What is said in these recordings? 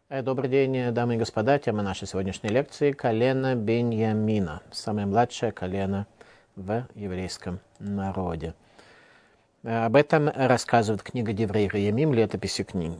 Добрый день, дамы и господа. Тема нашей сегодняшней лекции – колено Беньямина, самое младшее колено в еврейском народе. Об этом рассказывает книга Деврей Раямим, летописи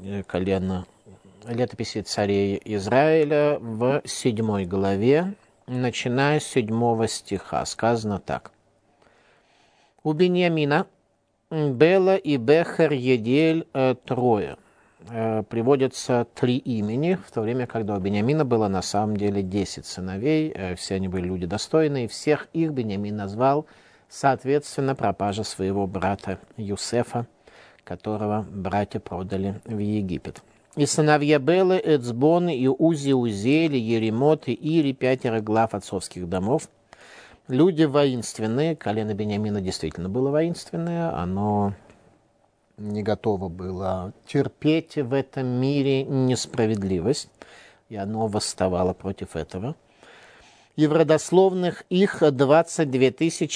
царей Израиля в 7 главе, начиная с 7 стиха. Сказано так. У Беньямина Бела и Бехер Едель трое. Приводятся 3 имени, в то время, когда у Беньямина было на самом деле 10 сыновей, все они были люди достойные, всех их Беньямин назвал, соответственно, пропажа своего брата Юсефа, которого братья продали в Египет. И сыновья Белы, Эцбон, и Узи, Узели, Еремот и Ири, 5 глав отцовских домов. Люди воинственные, колено Беньямина действительно было воинственное, оно не готово было терпеть в этом мире несправедливость, и оно восставало против этого. И в родословных их 22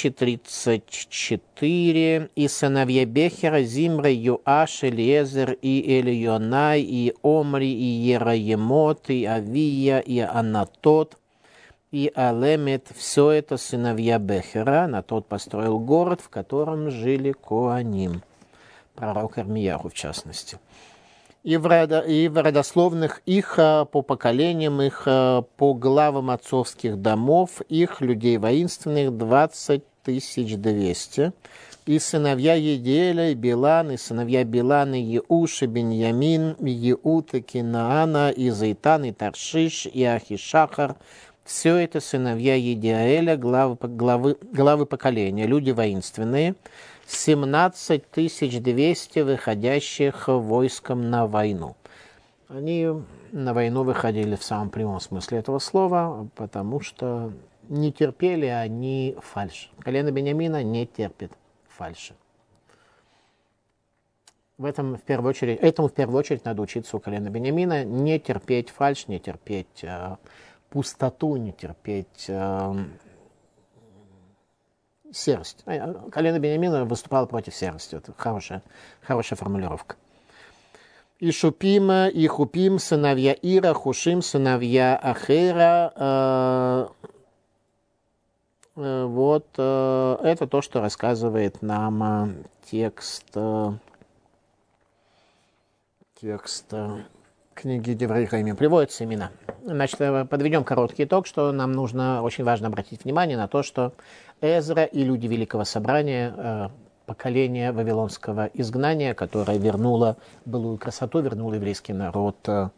034, и сыновья Бехера, Зимра, Юаш, Элиезер, и Элионай, и Омри, и Ераемот, и Авия, и Анатот, и Алемет. Все это сыновья Бехера. Анатот построил город, в котором жили Коаним. Пророк Ирмияху, в частности. И в родословных их по поколениям, их по главам отцовских домов, их людей воинственных 20 200. И сыновья Еделя, и Билан, и сыновья Билана, и Еуш, и Беньямин, и Еут, и Кинаана, и Зайтан, и Таршиш, и Ахишахар. Все это сыновья Едиаэля, главы поколения, люди воинственные. 17 200 выходящих войском на войну. Они на войну выходили в самом прямом смысле этого слова, потому что не терпели они фальшь. Колено Беньямина не терпит фальши. Этому в первую очередь надо учиться у колена Беньямина, не терпеть фальшь, не терпеть пустоту, не терпеть серость. Колено Беньямина выступало против серости. Это хорошая формулировка. И Шупим, и Хупим, сыновья Ира, Хушим, сыновья Ахера. Это то, что рассказывает нам текст книги Деврей Раямим. Приводятся имена. Значит, подведем короткий итог, что нам нужно, очень важно обратить внимание на то, что Эзра и люди Великого Собрания, поколение вавилонского изгнания, которое вернуло былую красоту, вернуло еврейский народ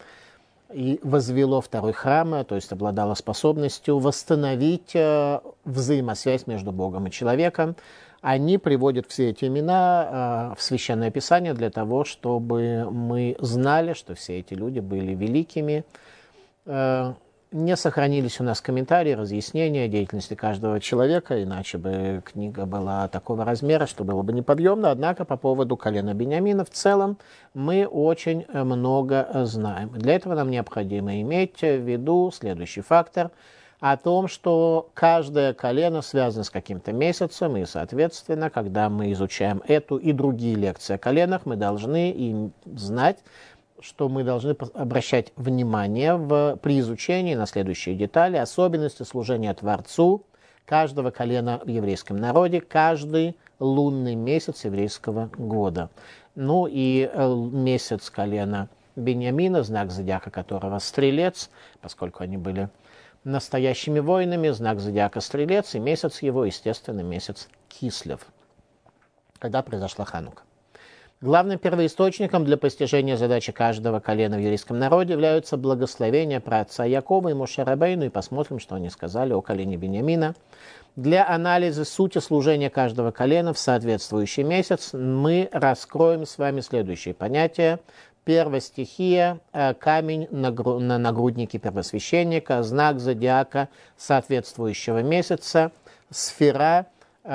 и возвело второй храм, то есть обладало способностью восстановить взаимосвязь между Богом и человеком. Они приводят все эти имена в Священное Писание для того, чтобы мы знали, что все эти люди были великими. Не сохранились у нас комментарии, разъяснения деятельности каждого человека, иначе бы книга была такого размера, что было бы неподъемно. Однако по поводу колена Беньямина в целом мы очень много знаем. Для этого нам необходимо иметь в виду следующий фактор – о том, что каждое колено связано с каким-то месяцем, и, соответственно, когда мы изучаем эту и другие лекции о коленах, мы должны знать, что мы должны обращать внимание при изучении на следующие детали, особенности служения Творцу каждого колена в еврейском народе, каждый лунный месяц еврейского года. Ну и месяц колена Беньямина, знак зодиака которого Стрелец, поскольку они были настоящими воинами, знак зодиака Стрелец, и месяц его, естественно, месяц Кислев, когда произошла Ханука. Главным первоисточником для постижения задачи каждого колена в еврейском народе являются благословения праотца Якова и Моше Рабейну, и посмотрим, что они сказали о колене Беньямина. Для анализа сути служения каждого колена в соответствующий месяц мы раскроем с вами следующие понятия. Первая стихия – камень на нагруднике первосвященника, знак зодиака соответствующего месяца, сфера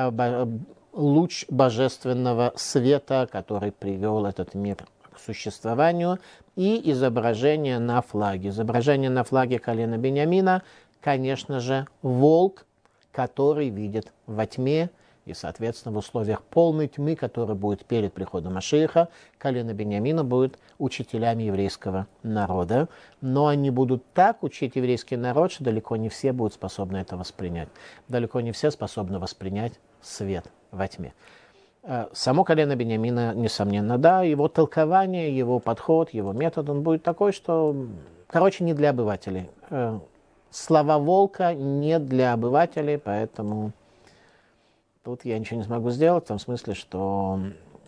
– луч божественного света, который привел этот мир к существованию, и изображение на флаге. Изображение на флаге колена Беньямина, конечно же, волк, который видит во тьме, И, соответственно, в условиях полной тьмы, которая будет перед приходом Машиаха, колено Биньямина будет учителями еврейского народа. Но они будут так учить еврейский народ, что далеко не все будут способны это воспринять. Далеко не все способны воспринять свет во тьме. Само колено Биньямина, несомненно, да, его толкование, его подход, его метод, он будет такой, что, не для обывателей. Слова волка не для обывателей, поэтому тут я ничего не смогу сделать, в том смысле, что,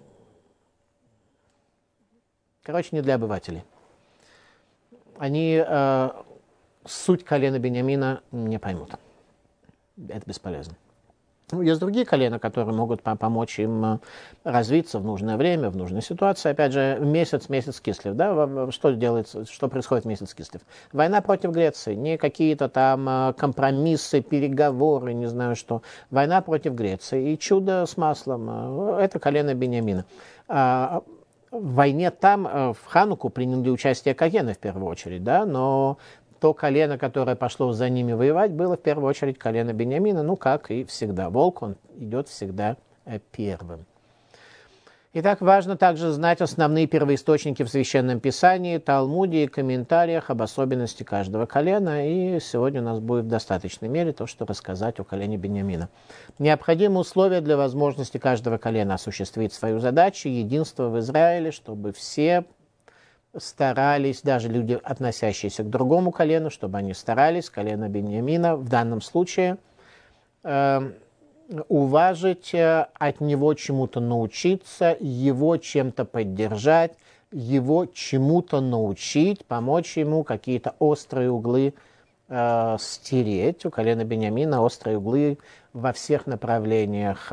не для обывателей. Они суть колена Биньямина не поймут. Это бесполезно. Есть другие колена, которые могут помочь им развиться в нужное время, в нужной ситуации. Опять же, месяц Кислев. Да? Что происходит в месяц Кислев? Война против Греции. Не какие-то там компромиссы, переговоры, не знаю что. Война против Греции. И чудо с маслом. Это колено Биньямина. В войне там, в Хануку, приняли участие Кагены в первую очередь. Да? Но то колено, которое пошло за ними воевать, было в первую очередь колено Биньямина, как и всегда. Волк, он идет всегда первым. Итак, важно также знать основные первоисточники в Священном Писании, Талмуде и комментариях об особенности каждого колена. И сегодня у нас будет в достаточной мере то, что рассказать о колене Биньямина. Необходимые условия для возможности каждого колена осуществить свою задачу, единство в Израиле, чтобы все старались, даже люди, относящиеся к другому колену, чтобы они старались, колено Биньямина, в данном случае, уважить, от него чему-то научиться, его чем-то поддержать, его чему-то научить, помочь ему какие-то острые углы стереть. У колена Биньямина острые углы во всех направлениях,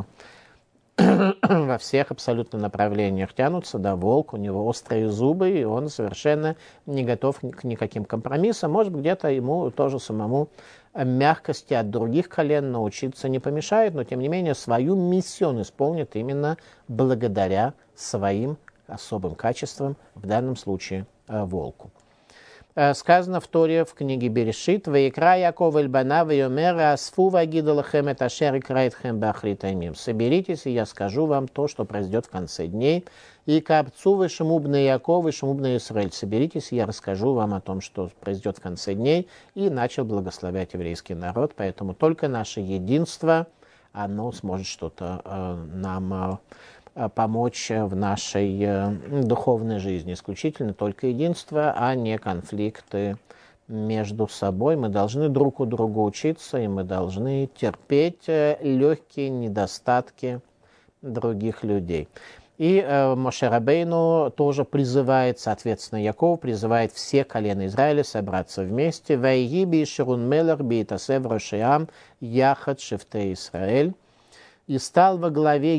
во всех абсолютно направлениях тянутся, да, волк, у него острые зубы, и он совершенно не готов к никаким компромиссам. Может быть, где-то ему тоже самому мягкости от других колен научиться не помешает, но, тем не менее, свою миссию он исполнит именно благодаря своим особым качествам, в данном случае волку. Сказано в Торе, в книге Берешит: «Ваикра Яков эль бана вайомер асфу вагиду лахем эт ашер икра этхем беахрит аймим». Соберитесь, и я скажу вам то, что произойдет в конце дней. И капцу вешему бне Яков, вешему бне Исраэль. Соберитесь, и я расскажу вам о том, что произойдет в конце дней. И начал благословлять еврейский народ. Поэтому только наше единство, оно сможет что-то нам помочь в нашей духовной жизни. Исключительно только единство, а не конфликты между собой. Мы должны друг у друга учиться, и мы должны терпеть легкие недостатки других людей. И Моше Рабейну тоже призывает, соответственно, Яков призывает все колена Израиля собраться вместе. «Вайги би Ширун Мелер би Итасев Рошиам Яхат Шифте Исраэль». И стал во главе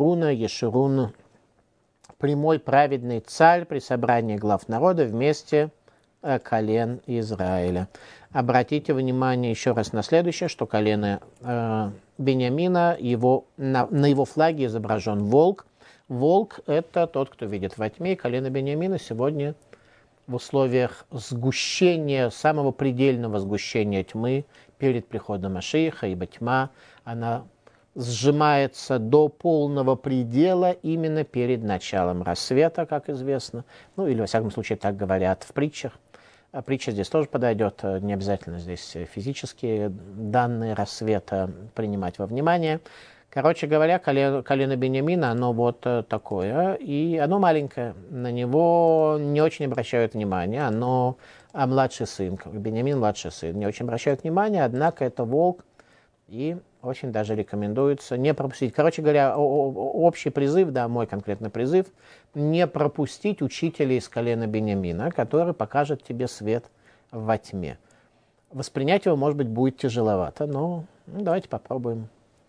Ешурун, прямой праведный царь при собрании глав народа вместе колен Израиля. Обратите внимание еще раз на следующее, что колено Биньямина, на его флаге изображен волк. Волк – это тот, кто видит во тьме. И колено Биньямина сегодня в условиях сгущения, самого предельного сгущения тьмы перед приходом Машиаха, ибо тьма, она сжимается до полного предела именно перед началом рассвета, как известно. Или, во всяком случае, так говорят в притчах. А притча здесь тоже подойдет, не обязательно здесь физические данные рассвета принимать во внимание. Короче говоря, колено Биньямина, оно вот такое, и оно маленькое, на него не очень обращают внимание, оно младший сын, Биньямин младший сын, не очень обращают внимание, однако это волк, и очень даже рекомендуется не пропустить. Короче говоря, общий призыв, да, мой конкретный призыв, не пропустить учителя из колена Биньямина, который покажет тебе свет во тьме. Воспринять его, может быть, будет тяжеловато, но давайте попробуем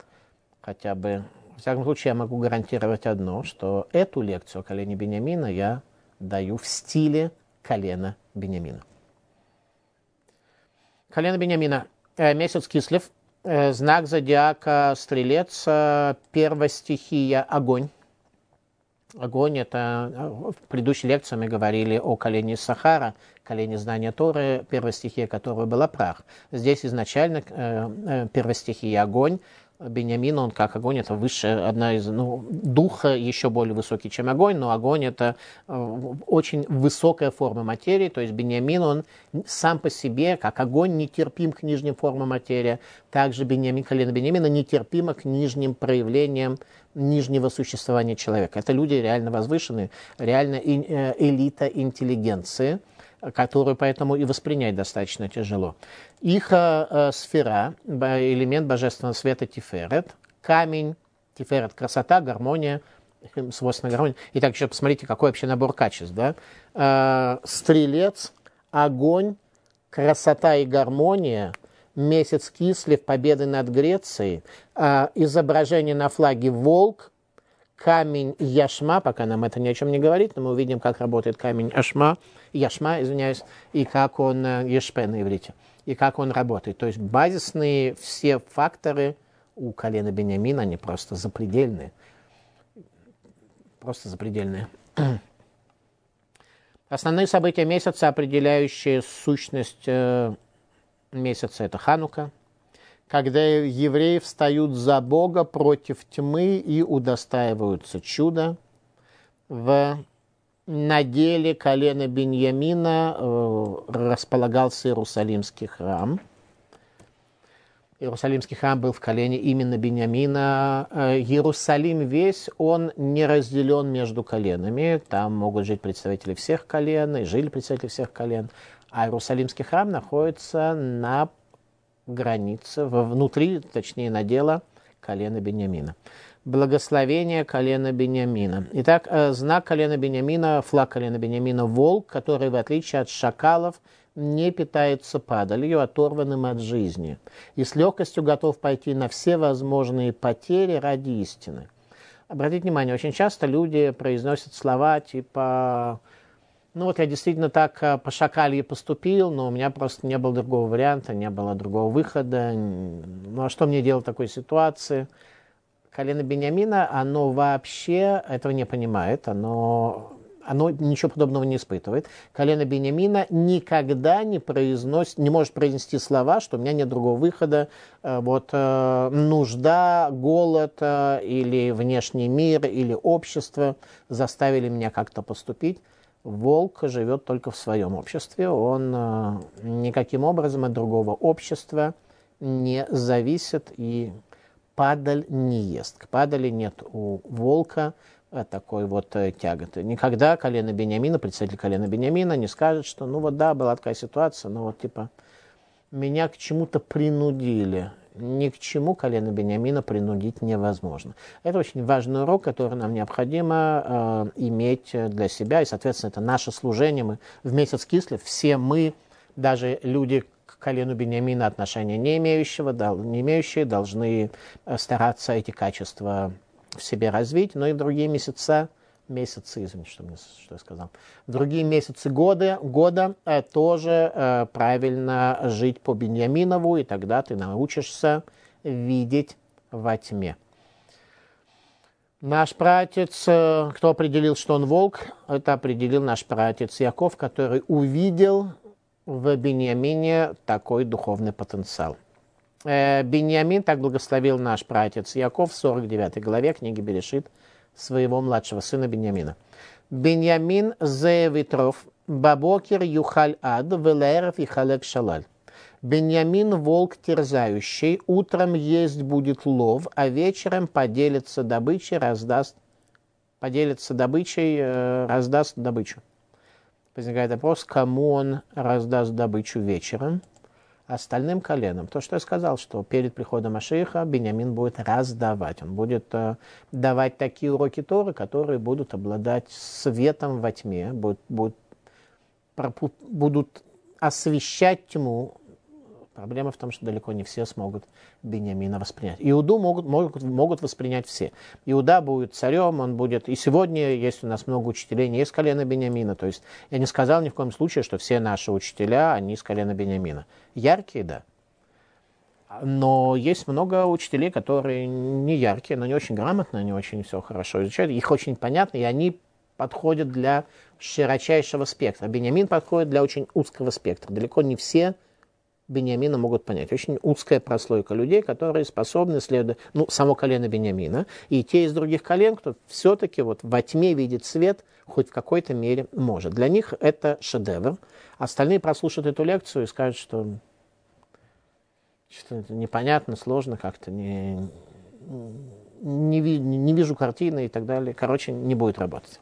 хотя бы. В всяком случае, я могу гарантировать одно, что эту лекцию о колене Биньямина я даю в стиле колена Биньямина. Колено Биньямина. Месяц Кислев. Знак зодиака Стрелец, первая стихия – огонь. Огонь – это в предыдущей лекции мы говорили о колене Сахара, колене знания Торы, первая стихия которого была прах. Здесь изначально первая стихия – огонь. Беньямин, он как огонь, это высшая, одна из, духа еще более высокий, чем огонь, но огонь это очень высокая форма материи, то есть Беньямин, он сам по себе, как огонь, нетерпим к нижним формам материи, также колено Беньямина нетерпимо к нижним проявлениям нижнего существования человека. Это люди реально возвышенные, реально элита интеллигенции, которую поэтому и воспринять достаточно тяжело. Их сфера, элемент божественного света Тиферет, камень, Тиферет – красота, гармония, свойственная гармония. Итак, еще посмотрите, какой вообще набор качеств. Да? Стрелец, огонь, красота и гармония, месяц Кислев, победы над Грецией, изображение на флаге волк, камень Яшма, пока нам это ни о чем не говорит, но мы увидим, как работает камень Яшма, и как он, Ешпе на иврите, и как он работает. То есть базисные все факторы у колена Беньямина, они просто запредельные. Просто запредельные. Основные события месяца, определяющие сущность месяца, это Ханука, когда евреи встают за Бога против тьмы и удостаиваются чуда. На деле колена Беньямина располагался Иерусалимский храм. Иерусалимский храм был в колене именно Беньямина. Иерусалим весь, он не разделен между коленами. Там могут жить представители всех колен, и жили представители всех колен. А Иерусалимский храм находится на границе, внутри, точнее, надела колена Беньямина. Благословение колена Беньямина. Итак, знак колена Беньямина, флаг колена Беньямина – волк, который, в отличие от шакалов, не питается падалью, оторванным от жизни, и с легкостью готов пойти на все возможные потери ради истины. Обратите внимание, очень часто люди произносят слова типа: я действительно так по шакалье поступил, но у меня просто не было другого варианта, не было другого выхода. А что мне делать в такой ситуации? Колено Беньямина, оно вообще этого не понимает, оно ничего подобного не испытывает. Колено Беньямина никогда не может произнести слова, что у меня нет другого выхода, нужда, голод или внешний мир, или общество заставили меня как-то поступить. Волк живет только в своем обществе, он никаким образом от другого общества не зависит и падаль не ест. К падали нет у волка такой тяготы. Никогда колено Беньямина, представитель колена Беньямина не скажет, что была такая ситуация, меня к чему-то принудили. Ни к чему колено Беньямина принудить невозможно. Это очень важный урок, который нам необходимо иметь для себя, и, соответственно, это наше служение. Мы в месяц Кислев, все мы, даже люди к колену Беньямина отношения не имеющие, должны стараться эти качества в себе развить, но и другие месяцы, извините, что я сказал, другие месяцы года тоже правильно жить по Беньяминову, и тогда ты научишься видеть во тьме. Наш праотец, кто определил, что он волк, это определил наш праотец Яков, который увидел в Беньямине такой духовный потенциал. Беньямин так благословил наш праотец Яков в 49 главе книги Берешит своего младшего сына Беньямина. Беньямин зе ветров, бабокер юхаль ад, велеров и халек шалаль. Беньямин волк терзающий, утром есть будет лов, а вечером поделится добычей, раздаст добычу. Возникает вопрос, кому он раздаст добычу вечером? Остальным коленам. То, что я сказал, что перед приходом Машиаха Беньямин будет раздавать. Он будет давать такие уроки Торы, которые будут обладать светом во тьме, будут освещать тьму. Проблема в том, что далеко не все смогут Беньямина воспринять. Иуду могут воспринять все. Иуда будет царем, он будет... И сегодня есть у нас много учителей не из колена Беньямина. То есть я не сказал ни в коем случае, что все наши учителя, они из колена Беньямина. Яркие, да. Но есть много учителей, которые не яркие, но не очень грамотные, не очень все хорошо изучают. Их очень понятно, и они подходят для широчайшего спектра. Беньямин подходит для очень узкого спектра. Далеко не все Беньямина могут понять. Очень узкая прослойка людей, которые способны следовать, само колено Беньямина, и те из других колен, кто все-таки вот во тьме видит свет, хоть в какой-то мере может. Для них это шедевр. Остальные прослушают эту лекцию и скажут, что это непонятно, сложно, как-то не вижу картины и так далее. Короче, не будет работать.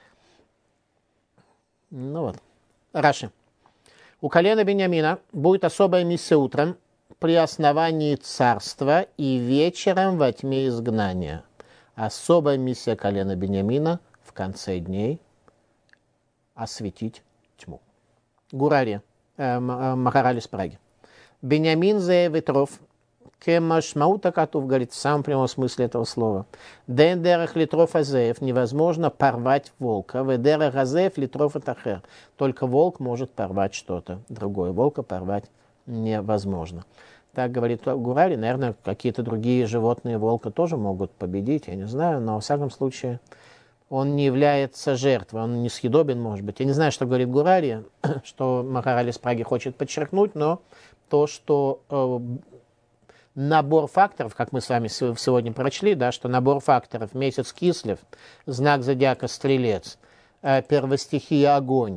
Раши. У колена Беньямина будет особая миссия утром при основании царства и вечером во тьме изгнания. Особая миссия колена Беньямина в конце дней осветить тьму. Гурари, Махараль из Праги. Беньямин зе ветров, кемашмаута катув, говорит в самом прямом смысле этого слова. Дендерах литров азеев, невозможно порвать волка. Ведерах азеев литров атахер. Только волк может порвать что-то другое. Волка порвать невозможно. Так говорит Гурари. Наверное, какие-то другие животные волка тоже могут победить, я не знаю, но во всяком случае он не является жертвой, он несъедобен, может быть. Я не знаю, что говорит Гурари, что Махараль из Праги хочет подчеркнуть, но то, что набор факторов, как мы с вами сегодня прочли, да, что набор факторов, месяц Кислев, знак зодиака Стрелец, первостихия огонь,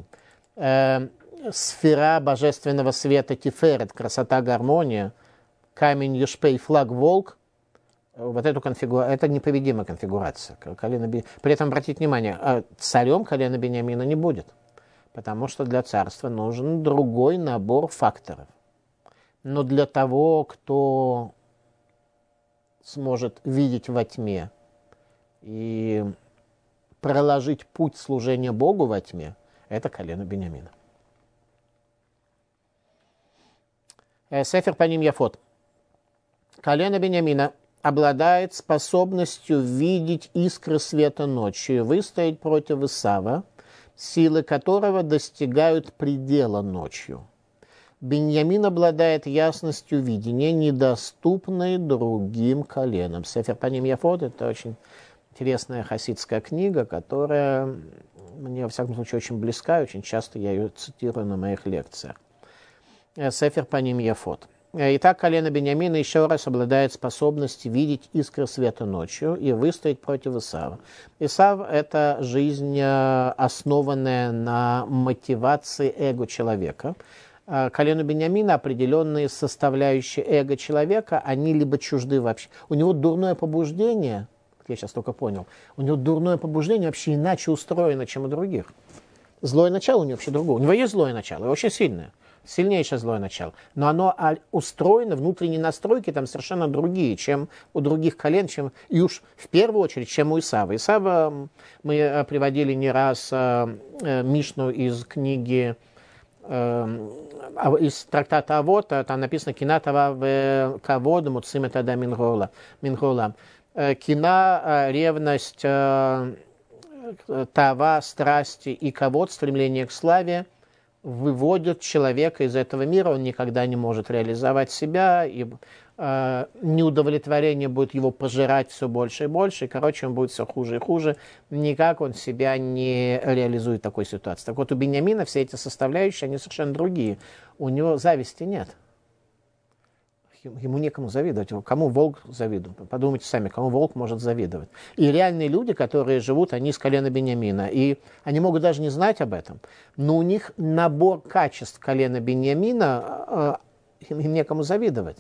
сфера божественного света Тиферет, красота, гармония, камень Ешпей, флаг волк, вот эту конфигурацию, это непобедимая конфигурация. При этом, обратите внимание, царем колена Беньямина не будет, потому что для царства нужен другой набор факторов. Но для того, кто сможет видеть во тьме и проложить путь служения Богу во тьме, это колено Беньямина. Сефер Паним Яфот. Колено Беньямина обладает способностью видеть искры света ночью и выстоять против Исава, силы которого достигают предела ночью. Беньямин обладает ясностью видения, недоступной другим коленам. Сефер Паним Яфот – это очень интересная хасидская книга, которая мне, во всяком случае, очень близка, очень часто я ее цитирую на моих лекциях. Сефер Паним Яфот. Итак, колено Беньямина еще раз обладает способностью видеть искры света ночью и выстоять против Исава. Исав – это жизнь, основанная на мотивации эго человека. Колену Беньямина определенные составляющие эго человека, они либо чужды вообще. У него дурное побуждение, я сейчас только понял, у него дурное побуждение вообще иначе устроено, чем у других. Злое начало у него вообще другое. У него есть злое начало, очень сильное. Сильнейшее злое начало. Но оно устроено, внутренние настройки там совершенно другие, чем у других колен, и уж в первую очередь, чем у Исава. Исава мы приводили не раз Мишну из книги, из трактата Авот, там написано «Кина в кавод муцим это мингола». Кина, ревность, тава, страсти и кавод, стремление к славе, выводят человека из этого мира, он никогда не может реализовать себя, и неудовлетворение будет его пожирать все больше и больше, и, короче, он будет все хуже и хуже, никак он себя не реализует в такой ситуации. Так вот, у Беньямина все эти составляющие, они совершенно другие. У него зависти нет. Ему некому завидовать. Кому волк завидует? Подумайте сами, кому волк может завидовать. И реальные люди, которые живут, они из колена Беньямина. И они могут даже не знать об этом. Но у них набор качеств колена Беньямина, им некому завидовать.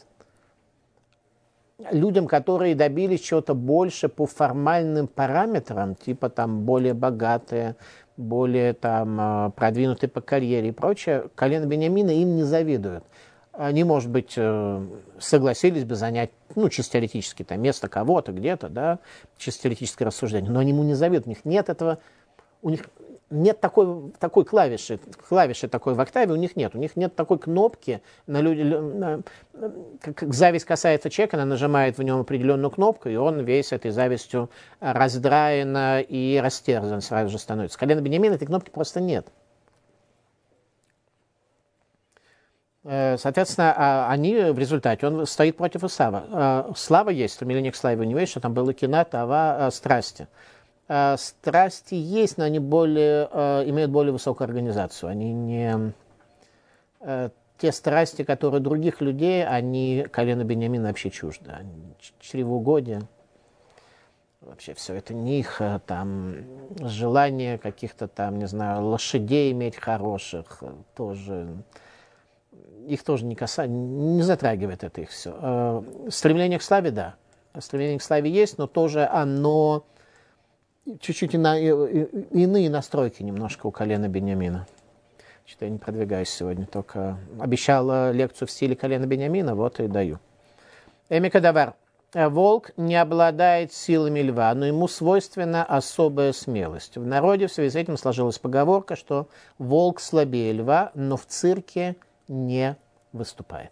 Людям, которые добились чего-то больше по формальным параметрам, типа там более богатые, более там продвинутые по карьере и прочее, колено Беньямина им не завидуют. Они, может быть, согласились бы занять, чисто теоретически, там, место кого-то где-то, да, чисто теоретическое рассуждение, но они ему не завидуют, у них нет этого, у них нет такой клавиши такой в октаве, у них нет такой кнопки, как зависть касается человека, она нажимает в нем определенную кнопку, и он весь этой завистью раздраен и растерзан сразу же становится. Колено Беньямина этой кнопки просто нет. Соответственно, они в результате, он стоит против Исава. Слава есть, стремление к славе у него есть, что там было кина, тава, страсти. Страсти есть, но они имеют более высокую организацию. Они не те страсти, которые других людей, они колену Беньямина вообще чужды. Чревоугодие, вообще все это не их, там, желание каких-то там, не знаю, лошадей иметь хороших, тоже, их тоже не затрагивает это их все. Стремление к славе, да. Стремление к славе есть, но тоже оно чуть-чуть иные настройки немножко у колена Беньямина. Что я не продвигаюсь сегодня, только обещал лекцию в стиле колена Беньямина, вот и даю. Эмикадавар. Волк не обладает силами льва, но ему свойственна особая смелость. В народе в связи с этим сложилась поговорка, что волк слабее льва, но в цирке не выступает.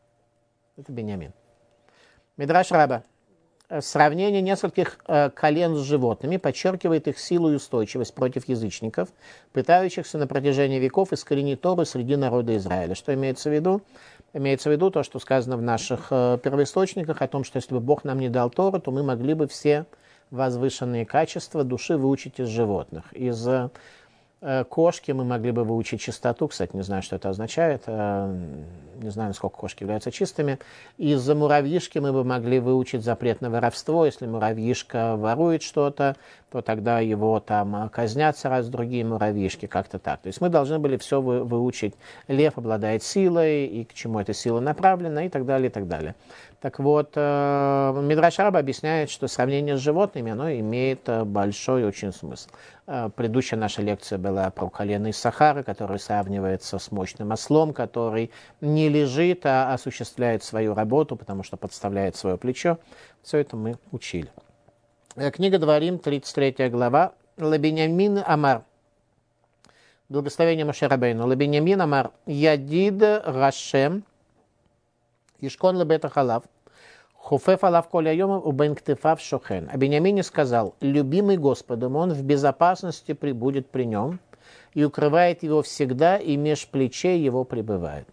Это Беньямин. Мидраш Раба. Сравнение нескольких колен с животными подчеркивает их силу и устойчивость против язычников, пытающихся на протяжении веков искоренить Тору среди народа Израиля. Что имеется в виду? Имеется в виду то, что сказано в наших первоисточниках, о том, что если бы Бог нам не дал Тору, то мы могли бы все возвышенные качества души выучить из животных. Из кошки мы могли бы выучить чистоту, кстати, не знаю, что это означает, не знаю, насколько кошки являются чистыми. Из-за муравьишки мы бы могли выучить запрет на воровство. Если муравьишка ворует что-то, то тогда его там казнятся раз другие муравьишки, как-то так. То есть мы должны были все выучить. Лев обладает силой, и к чему эта сила направлена, и так далее, и так далее. Так вот, Мидраш Раба объясняет, что сравнение с животными, оно имеет большой очень смысл. Предыдущая наша лекция была про колено Иссахара, который сравнивается с мощным ослом, который не лежит, а осуществляет свою работу, потому что подставляет свое плечо. Все это мы учили. Книга Дворим, 33 глава. Лабиньямин Амар. Благословение Моше Рабейну. Лабиньямин Амар. Ядид Рашем. Ишкон лебета халав. Хуфеф алав коля йомов убен ктефав шохен. А Беньямин сказал: любимый Господом, он в безопасности прибудет при нем и укрывает его всегда, и меж плечей его пребывает.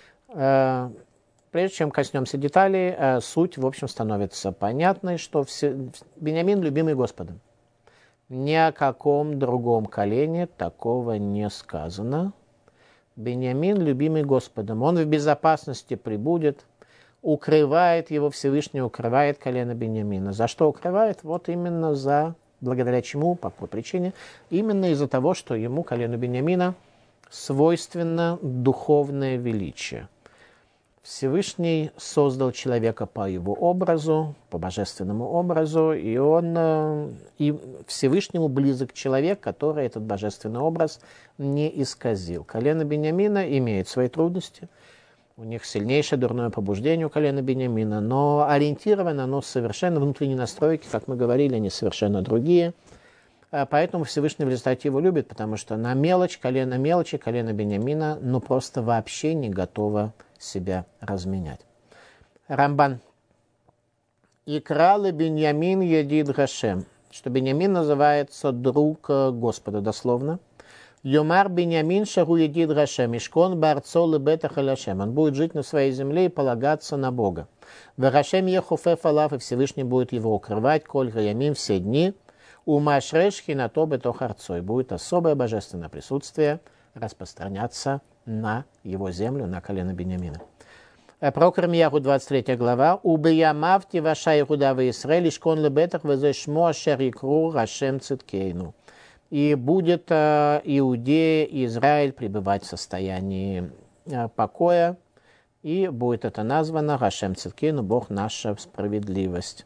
Прежде чем коснемся деталей, суть, в общем, становится понятной, что Беньямин любимый Господом. Ни о каком другом колене такого не сказано. Беньямин любимый Господом, он в безопасности прибудет, укрывает его Всевышний, укрывает колено Беньямина. За что укрывает? Вот именно благодаря чему, по какой причине? Именно из-за того, что ему, колену Беньямина, свойственно духовное величие. Всевышний создал человека по его образу, по божественному образу, и Всевышнему близок человек, который этот божественный образ не исказил. Колено Беньямина имеет свои трудности, у них сильнейшее дурное побуждение у колена Беньямина, но ориентировано оно совершенно, внутренние настройки, как мы говорили, они совершенно другие. Поэтому Всевышний в результате его любит, потому что на мелочи колено Беньямина, ну просто вообще не готово себя разменять. Рамбан. Икралы Беньямин едид Гашем, что Беньямин называется друг Господа, дословно. Йомар Беньямин шару едид Гашем, ишкон барцо лебета халяшем. Он будет жить на своей земле и полагаться на Бога. Варашем ехуфе фалаф, и Всевышний будет его укрывать, коль гаямим все дни. Умашреш хинато бетох арцой. Будет особое божественное присутствие распространяться на его землю, на колено Беньямина. Пророк Ирмияху, 23 глава. Убиямавти ваша Иуда в Исраэль, ишкон лебетах везешмо ашер икру Гашем циткейну. И будет Иудея и Израиль пребывать в состоянии покоя, и будет это названо Гашем циткейну, Бог наша справедливость.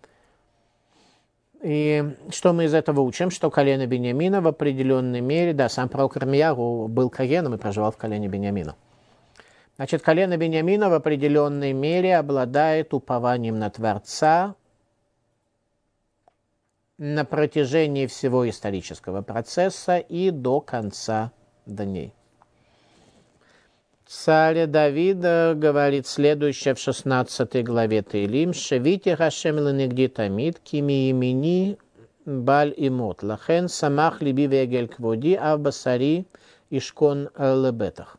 И что мы из этого учим? Что колено Беньямина в определенной мере, да, сам пророк Ирмияху был коэном и проживал в колене Беньямина. Значит, колено Беньямина в определенной мере обладает упованием на Творца на протяжении всего исторического процесса и до конца дней. Царь Давид говорит следующее в 16 главе Теилим: «Шевите Хашем ленегди тамид, кими имени баль имот, лахен самах либи вегель кводи, а басари ишкон лебетах».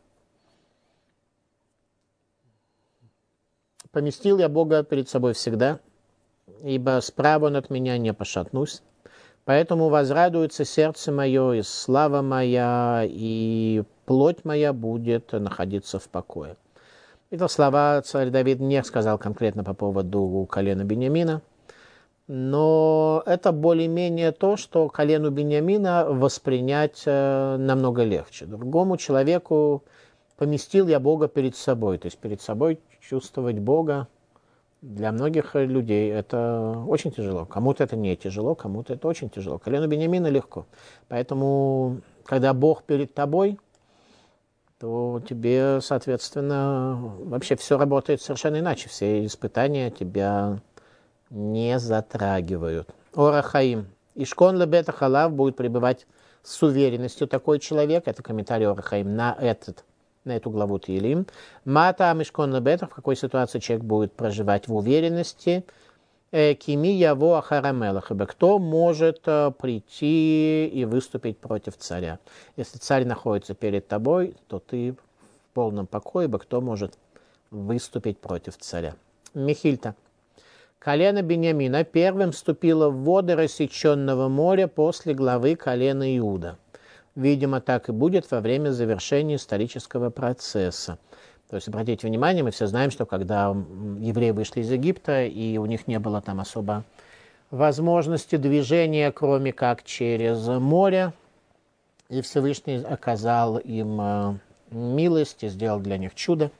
«Поместил я Бога перед собой всегда, ибо справа он от меня не пошатнусь. Поэтому возрадуется сердце мое, и слава моя, и плоть моя будет находиться в покое. Это слова царь Давид не сказал конкретно по поводу колена Биньямина, но это более-менее то, что колену Биньямина воспринять намного легче. Другому человеку поместил я Бога перед собой, то есть перед собой чувствовать Бога. Для многих людей это очень тяжело. Кому-то это не тяжело, кому-то это очень тяжело. Колену Биньямина легко. Поэтому, когда Бог перед тобой, то тебе, соответственно, вообще все работает совершенно иначе. Все испытания тебя не затрагивают. Ора Хаим. Ишкон лебета халав будет пребывать с уверенностью такой человек. Это комментарий Ора Хаим на эту главу Тилим. Мата Мишкон лебета, в какой ситуации человек будет проживать в уверенности. Кими яво ахарамелах, ибо кто может прийти и выступить против царя? Если царь находится перед тобой, то ты в полном покое, ибо кто может выступить против царя? Михильта. Колено Биньямина первым вступило в воды рассеченного моря после главы колена Иуда. Видимо, так и будет во время завершения исторического процесса. То есть, обратите внимание, мы все знаем, что когда евреи вышли из Египта, и у них не было там особо возможности движения, кроме как через море, и Всевышний оказал им милость и сделал для них чудо,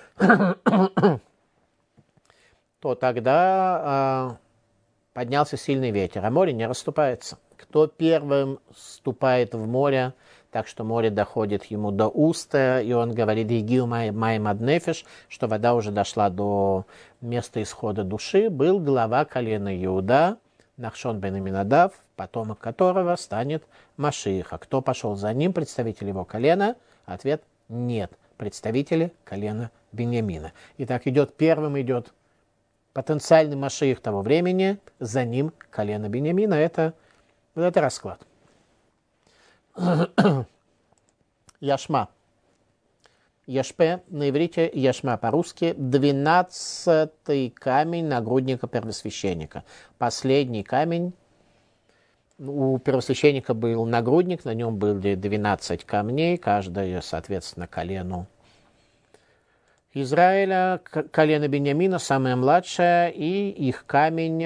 то тогда поднялся сильный ветер, а море не расступается. Кто первым вступает в море, так что море доходит ему до уста, и он говорит «Игил маем ад нефеш», что вода уже дошла до места исхода души, был глава колена Иуда, Нахшон бен Аминадав, потомок которого станет Машиах. А кто пошел за ним, представитель его колена? Ответ – нет, представители колена Биньямина. Итак, первым идет потенциальный Машиах того времени, за ним колено Биньямина. Это расклад. Яшма. Яшпе на иврите, яшма по-русски, 12-й камень нагрудника первосвященника. Последний камень. У первосвященника был нагрудник, на нем были 12 камней, каждое, соответственно, колену Израиля, колено Биньямина, самое младшее, и их камень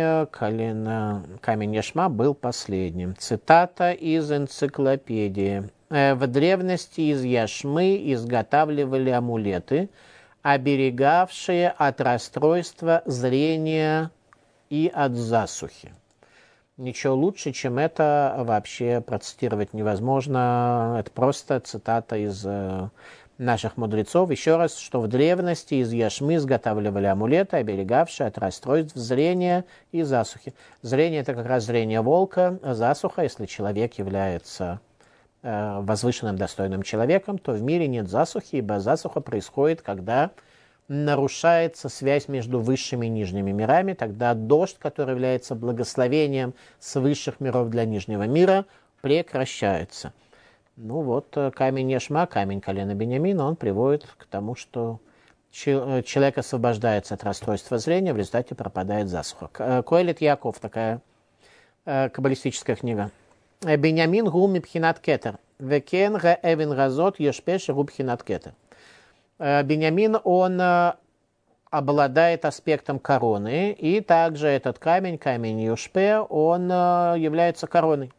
Яшма был последним. Цитата из энциклопедии. В древности из яшмы изготавливали амулеты, оберегавшие от расстройства зрения и от засухи. Ничего лучше, чем это, вообще процитировать невозможно. Это просто цитата из наших мудрецов. Еще раз, что в древности из яшмы изготавливали амулеты, оберегавшие от расстройств зрения и засухи. Зрение – это как раз зрение волка, а засуха, если человек является возвышенным, достойным человеком, то в мире нет засухи, ибо засуха происходит, когда нарушается связь между высшими и нижними мирами, тогда дождь, который является благословением с высших миров для нижнего мира, прекращается. Ну вот, камень Яшма, камень колена Биньямина, он приводит к тому, что человек освобождается от расстройства зрения, в результате пропадает засуха. Коэлет Яков, такая каббалистическая книга. Биньямин гу мипхинат кетер. Векен га эвен газот ешпеш гу пхинат кетер. Биньямин, он обладает аспектом короны, и также этот камень Йошпе, он является короной.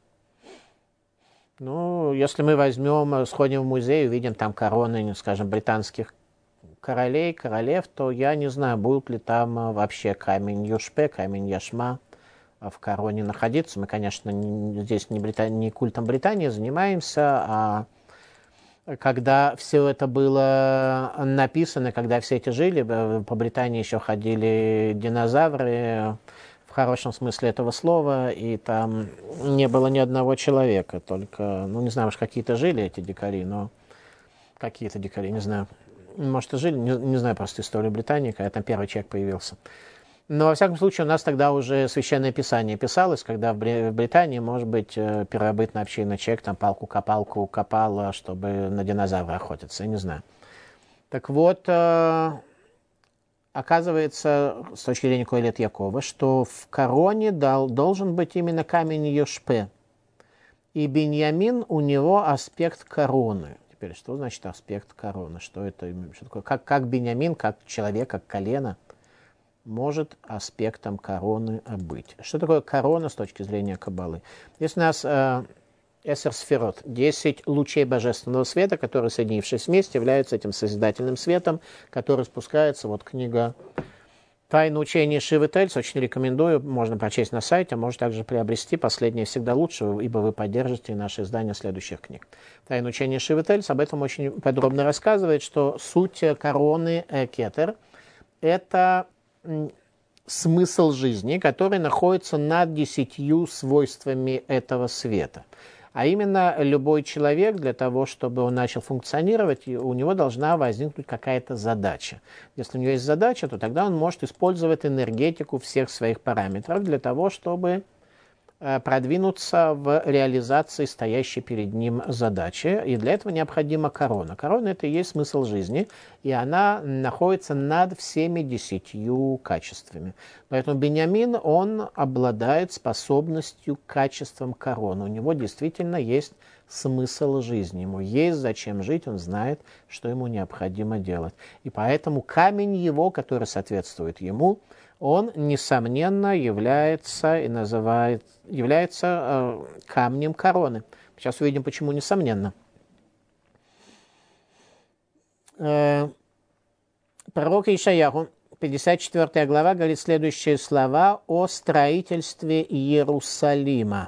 Ну, если мы сходим в музей, увидим там короны, скажем, британских королев, то я не знаю, будет ли там вообще камень Йошпе, камень Яшма в короне находиться. Мы, конечно, здесь не культом Британии занимаемся, а когда все это было написано, когда все эти жили, по Британии еще ходили динозавры, в хорошем смысле этого слова, и там не было ни одного человека, только, не знаю, уж какие-то жили эти дикари, не знаю, может и жили, не знаю просто историю Британии, когда там первый человек появился. Но, во всяком случае, у нас тогда уже Священное Писание писалось, когда в Британии, может быть, первобытный общинный человек там палку-копалку копал, чтобы на динозавра охотиться, я не знаю. Так вот, оказывается, с точки зрения Коэлет Якова, что в короне должен быть именно камень Йошпе, И Биньямин, у него аспект короны. Теперь, что значит аспект короны? Что это? Что такое? Как Биньямин, как человек, как колено может аспектом короны быть? Что такое корона с точки зрения Каббалы? Здесь у нас Эсер Сферот, 10 лучей божественного света, которые, соединившись вместе, являются этим созидательным светом, который спускается, вот книга «Тайна учения Шивы Тельц», очень рекомендую, можно прочесть на сайте, можно также приобрести, последнее всегда лучше, ибо вы поддержите наше издание следующих книг. «Тайна учения Шивы Тельц» об этом очень подробно рассказывает, что суть короны Кетер – это смысл жизни, который находится над 10 свойствами этого света. А именно, любой человек, для того, чтобы он начал функционировать, у него должна возникнуть какая-то задача. Если у него есть задача, то тогда он может использовать энергетику всех своих параметров для того, чтобы продвинуться в реализации стоящей перед ним задачи. И для этого необходима корона. Корона – это и есть смысл жизни, и она находится над всеми 10 качествами. Поэтому Биньямин, он обладает способностью к качествам короны. У него действительно есть смысл жизни. Ему есть зачем жить, он знает, что ему необходимо делать. И поэтому камень его, который соответствует ему, он, несомненно, является камнем короны. Сейчас увидим, почему несомненно. Пророк Ишаяху, 54 глава, говорит следующие слова о строительстве Иерусалима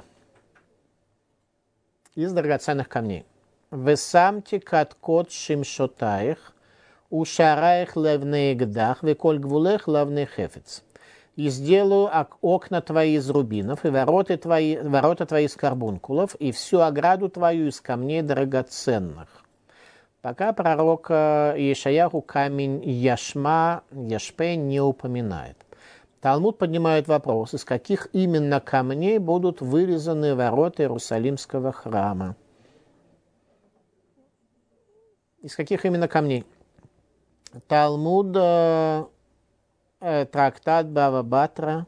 из драгоценных камней. «Весамти каткот шимшотаих, ушараих левней гдах, веколь гвулех левней хефец. И сделаю окна твои из рубинов, и ворота твои из карбункулов, и всю ограду твою из камней драгоценных». Пока пророк Ишаяху камень Яшпе не упоминает. Талмуд поднимает вопрос, из каких именно камней будут вырезаны ворота Иерусалимского храма. Из каких именно камней? Талмуд, трактат Бава Батра,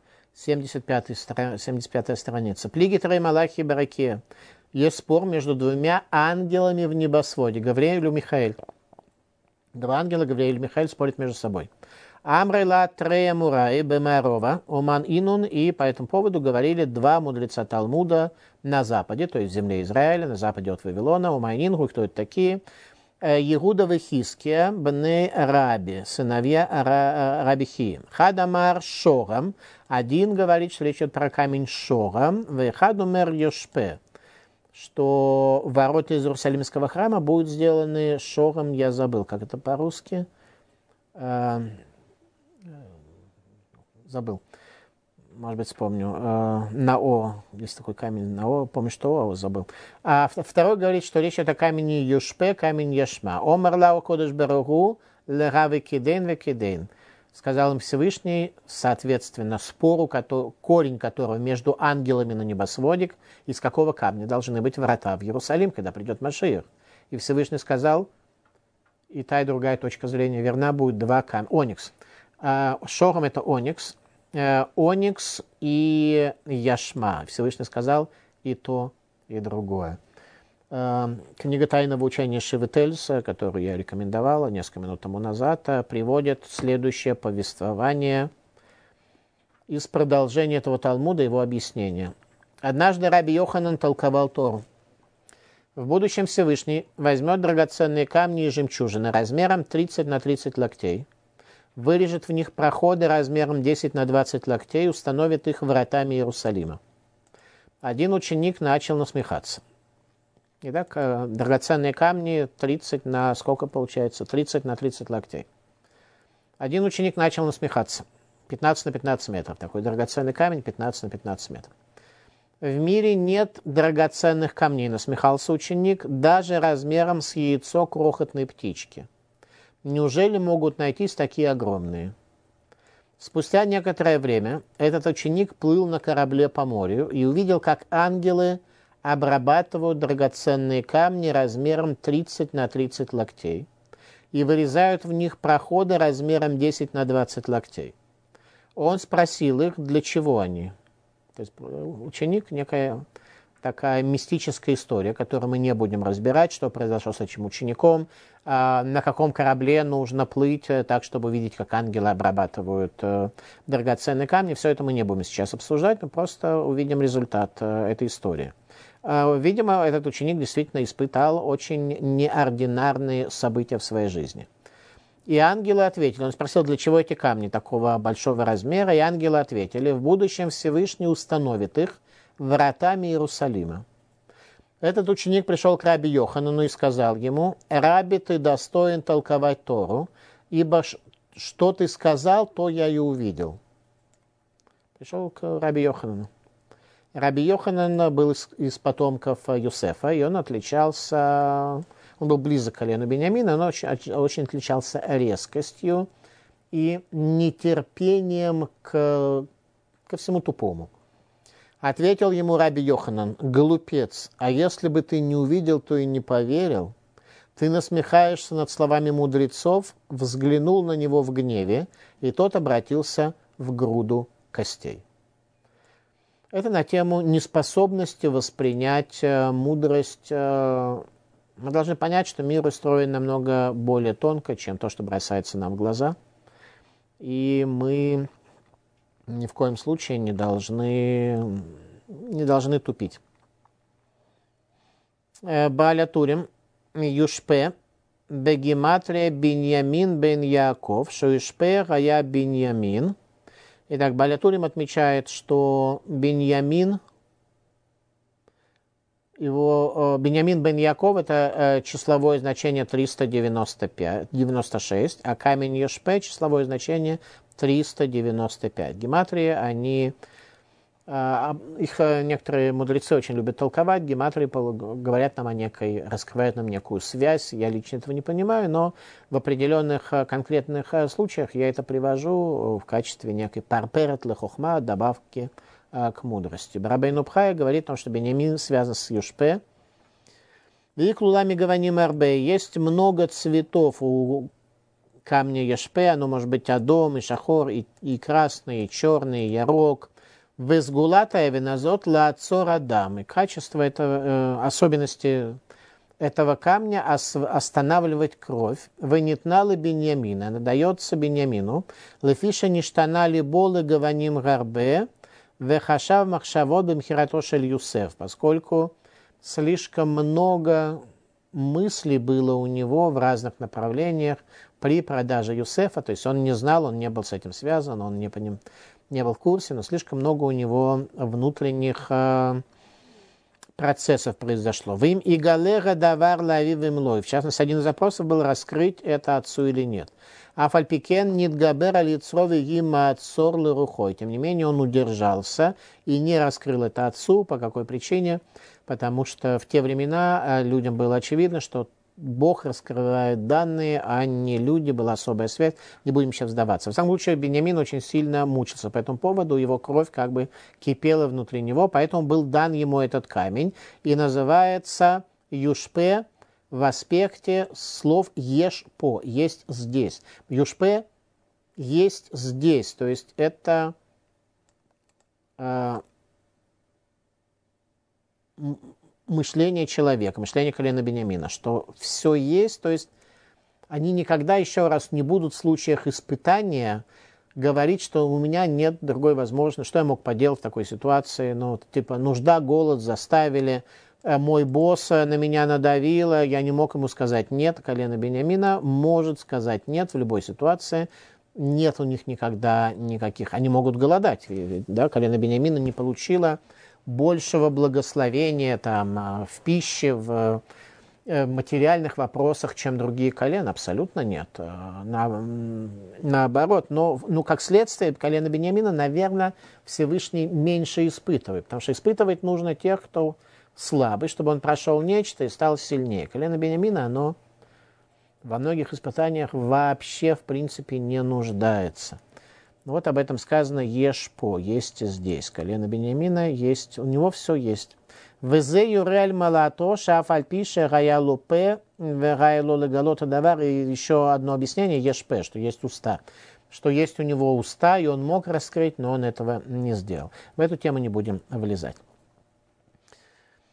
75-я страница. Плиги Трей Малахи Бараке. Есть спор между двумя ангелами в небосводе, Гавриэль и Михаэль. Два ангела, Гавриэль и Михаэль, спорят между собой. Амрейла Трея Мураи Бемарова, Оман Инун, и по этому поводу говорили два мудреца Талмуда на западе, то есть в земле Израиля, на западе от Вавилона, Оман Ингу, кто это такие? Иуда и Хиския, бне Раби, сыновья Раби Хии. Хадамар Шорам, один говорит, что речь идет про камень Шорам, вехадумер Йошпе, что ворота из Иерусалимского храма будут сделаны Шорам, я забыл, как это по-русски, забыл, может быть, вспомню, Нао, есть такой камень Нао, помню, что О забыл. А второй говорит, что речь идет о камне Юшпе, камень Яшма. Омар лао кодеш барагу лераве кидейн ве кидейн. Сказал им Всевышний, соответственно, спору, корень которого между ангелами на небосводик, из какого камня должны быть врата в Иерусалим, когда придет Машиах. И Всевышний сказал, и та, и другая точка зрения верна, будет два камня. Оникс. Шорам – это оникс. Оникс и Яшма. Всевышний сказал и то, и другое. Книга «Тайного учения Шивы Тельц», которую я рекомендовала несколько минут тому назад, приводит следующее повествование из продолжения этого Талмуда, его объяснения. Однажды Раби Йоханан толковал Тору. В будущем Всевышний возьмет драгоценные камни и жемчужины размером 30 на 30 локтей, вырежет в них проходы размером 10 на 20 локтей и установит их вратами Иерусалима. Один ученик начал насмехаться. Итак, драгоценные камни 30 на сколько получается? 30 на 30 локтей. Один ученик начал насмехаться. 15 на 15 метров. Такой драгоценный камень 15 на 15 метров. В мире нет драгоценных камней, насмехался ученик, даже размером с яйцо крохотной птички. Неужели могут найтись такие огромные? Спустя некоторое время этот ученик плыл на корабле по морю и увидел, как ангелы обрабатывают драгоценные камни размером 30 на 30 локтей и вырезают в них проходы размером 10 на 20 локтей. Он спросил их, для чего они. То есть ученик, некая такая мистическая история, которую мы не будем разбирать, что произошло с этим учеником, на каком корабле нужно плыть так, чтобы видеть, как ангелы обрабатывают драгоценные камни. Все это мы не будем сейчас обсуждать, мы просто увидим результат этой истории. Видимо, этот ученик действительно испытал очень неординарные события в своей жизни. И ангелы ответили, он спросил, для чего эти камни такого большого размера, и ангелы ответили, в будущем Всевышний установит их вратами Иерусалима. Этот ученик пришел к Раби Йоханану и сказал ему, «Раби, ты достоин толковать Тору, ибо что ты сказал, то я и увидел». Пришел к Раби Йоханану. Раби Йоханан был из потомков Юсефа, и он отличался, он был близок к колену Биньямина, но очень отличался резкостью и нетерпением ко всему тупому. Ответил ему Раби Йоханан, глупец, а если бы ты не увидел, то и не поверил. Ты насмехаешься над словами мудрецов, взглянул на него в гневе, и тот обратился в груду костей. Это на тему неспособности воспринять мудрость. Мы должны понять, что мир устроен намного более тонко, чем то, что бросается нам в глаза. И мы ни в коем случае не должны тупить. Бааля Турим Юшпе Бегематрия Биньямин бен Яаков, Шуишпе Гая Биньямин. Итак, Бааля Турим отмечает, что Биньямин бен Яаков это числовое значение 396, а камень Йошпе числовое значение 395. Гематрии, их некоторые мудрецы очень любят толковать, гематрии говорят нам раскрывают нам некую связь, я лично этого не понимаю, но в определенных конкретных случаях я это привожу в качестве некой парперет лехохма, добавки к мудрости. Рабейну Бхая говорит о том, что Биньямин связан с Юшпе. Виклулами гаваним арбе, есть много цветов у камня Юшпе, оно может быть адом, и шахор, и красный, и черный, и ярок. Везгулата эвеназот лаацор адам. И качество этого, особенности этого камня останавливать кровь. Венитналы Биньямина, надается Биньямину. Лефиша ништана либолы гаваним гарбе, вехашав махшавод бимхиратошель Юсеф, поскольку слишком много мыслей было у него в разных направлениях при продаже Юсефа, то есть он не знал, он не был с этим связан, он не был в курсе, но слишком много у него внутренних процессов произошло. Вим и галера давар лави вимлой. В частности, один из запросов был раскрыть это отцу или нет. А фальпикен нидгабер алицрови има отцор лерухой. Тем не менее, он удержался и не раскрыл это отцу. По какой причине? Потому что в те времена людям было очевидно, что Бог раскрывает данные, а не люди, была особая связь. Не будем сейчас вдаваться. В самом случае, Биньямин очень сильно мучился по этому поводу, его кровь как бы кипела внутри него, поэтому был дан ему этот камень, и называется Юшпе в аспекте слов еш-по, есть здесь. Юшпе есть здесь, то есть это мышление человека, мышление колена Биньямина, что все есть, то есть они никогда еще раз не будут в случаях испытания говорить, что у меня нет другой возможности, что я мог поделать в такой ситуации, ну, типа нужда, голод заставили, мой босс на меня надавил, я не мог ему сказать нет. Колено Биньямина может сказать нет в любой ситуации, нет у них никогда никаких, они могут голодать, да, колено Биньямина не получило большего благословения там, в пище, в материальных вопросах, чем другие колена? Абсолютно нет. Наоборот. Но как следствие, колено Биньямина, наверное, Всевышний меньше испытывает. Потому что испытывать нужно тех, кто слабый, чтобы он прошел нечто и стал сильнее. Колено Биньямина, оно во многих испытаниях вообще, в принципе, не нуждается. Вот об этом сказано еш-по, есть здесь. Колено Биньямина есть, у него все есть. Везе юрель малато шафальпише гаялупе вегайло легалота давар. И еще одно объяснение еш-пе, что есть уста. Что есть у него уста, и он мог раскрыть, но он этого не сделал. В эту тему не будем влезать.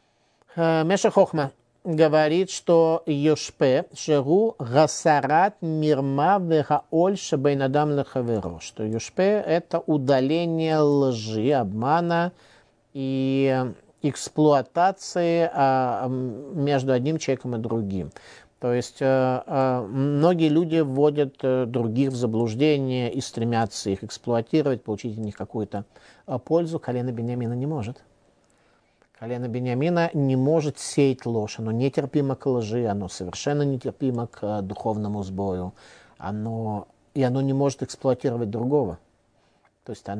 Меша Хохма говорит, что Йошпе Шеру Гасарат Мирма Вегаоль Шабайнадам Лехаверо, что Йошпе это удаление лжи, обмана и эксплуатации между одним человеком и другим. То есть многие люди вводят других в заблуждение и стремятся их эксплуатировать, получить от них какую-то пользу. Колено Биньямина не может. Колено Биньямина не может сеять ложь, оно нетерпимо к лжи, оно совершенно нетерпимо к духовному сбою, оно не может эксплуатировать другого. То есть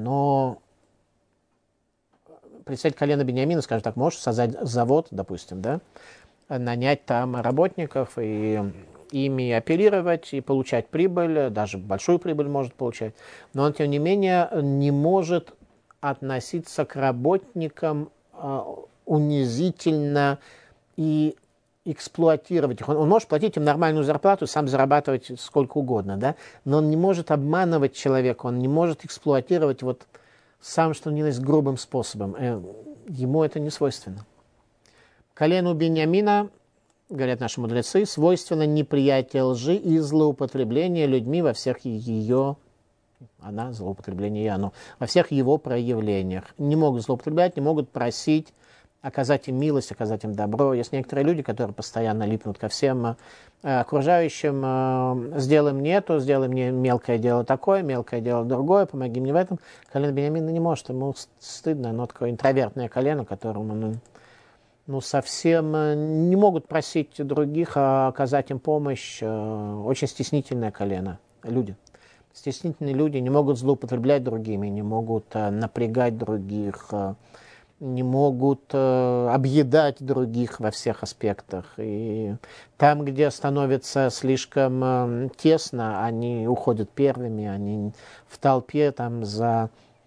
представить колено Биньямина, скажем так, можешь создать завод, допустим, да, нанять там работников и ими оперировать и получать прибыль, даже большую прибыль может получать, но он, тем не менее, не может относиться к работникам унизительно и эксплуатировать их. Он может платить им нормальную зарплату, сам зарабатывать сколько угодно, да, но он не может обманывать человека, он не может эксплуатировать вот сам, что ни на есть, грубым способом. Ему это не свойственно. Колену Биньямина, говорят наши мудрецы, свойственно неприятие лжи и злоупотребление людьми во всех ее, злоупотребление и оно, во всех его проявлениях. Не могут злоупотреблять, не могут просить, оказать им милость, оказать им добро. Есть некоторые люди, которые постоянно липнут ко всем окружающим. Сделай мне это, сделай мне мелкое дело такое, мелкое дело другое, помоги мне в этом. Колено Биньямина не может, ему стыдно, оно такое интровертное колено, которому совсем не могут просить других, оказать им помощь. Очень стеснительное колено, люди. Стеснительные люди не могут злоупотреблять другими, не могут напрягать других, не могут объедать других во всех аспектах. И там, где становится слишком тесно, они уходят первыми, они в толпе там за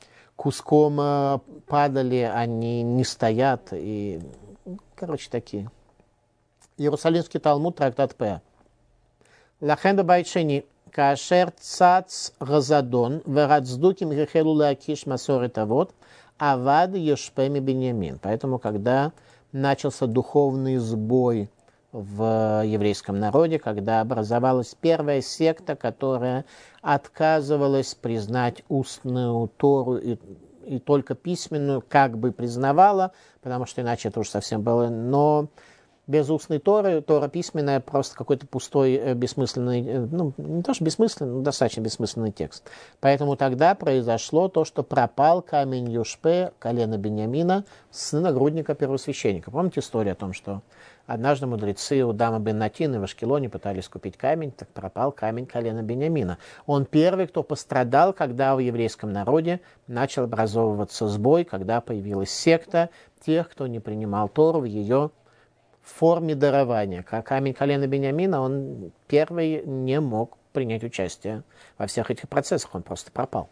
куском падали, они не стоят. И, такие. Иерусалимский Талмуд, трактат П. Лахен бабайт-шени, каашер цац газадон, верацдуким гехелу лакиш масорет авот, авад Йошпе Биньямин. Поэтому, когда начался духовный сбой в еврейском народе, когда образовалась первая секта, которая отказывалась признать устную Тору и только письменную как бы признавала, потому что иначе это уже совсем было, но без устной Торы, Тора письменная, просто какой-то пустой, бессмысленный, не то что бессмысленный, но достаточно бессмысленный текст. Поэтому тогда произошло то, что пропал камень Йошпе, колено Биньямина, с нагрудника первосвященника. Помните историю о том, что однажды мудрецы у Дама бен Натина в Ашкелоне пытались купить камень, так пропал камень колена Биньямина. Он первый, кто пострадал, когда в еврейском народе начал образовываться сбой, когда появилась секта тех, кто не принимал Тору в ее форме дарования. Как камень колена Биньямина, он первый не мог принять участие во всех этих процессах, он просто пропал.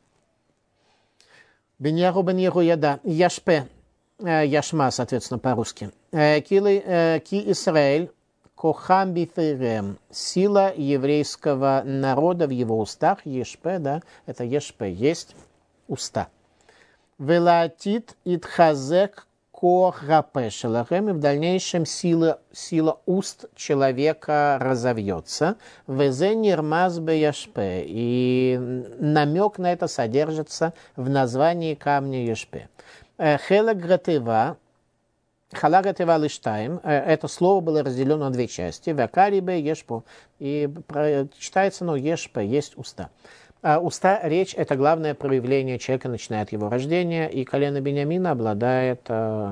Биньяру бен Яда, Яшпе, Яшма, соответственно, по-русски. Ки Исраэль, Кохам бифейрем, сила еврейского народа в его устах, Ешпе, да, это Ешпе, есть уста. Велатит итхазек Кохапе шелахем, и в дальнейшем сила уст человека разовьется. Везе нирмаз бе-яшпе, и намек на это содержится в названии камня Яшпе. Хелек гратева, хала гратева лиштаем, это слово было разделено на две части. Вакарибе ешпо, и читается, ешпе, есть уста. Уста, речь – это главное проявление человека, начиная от его рождения, и колено Биньямина обладает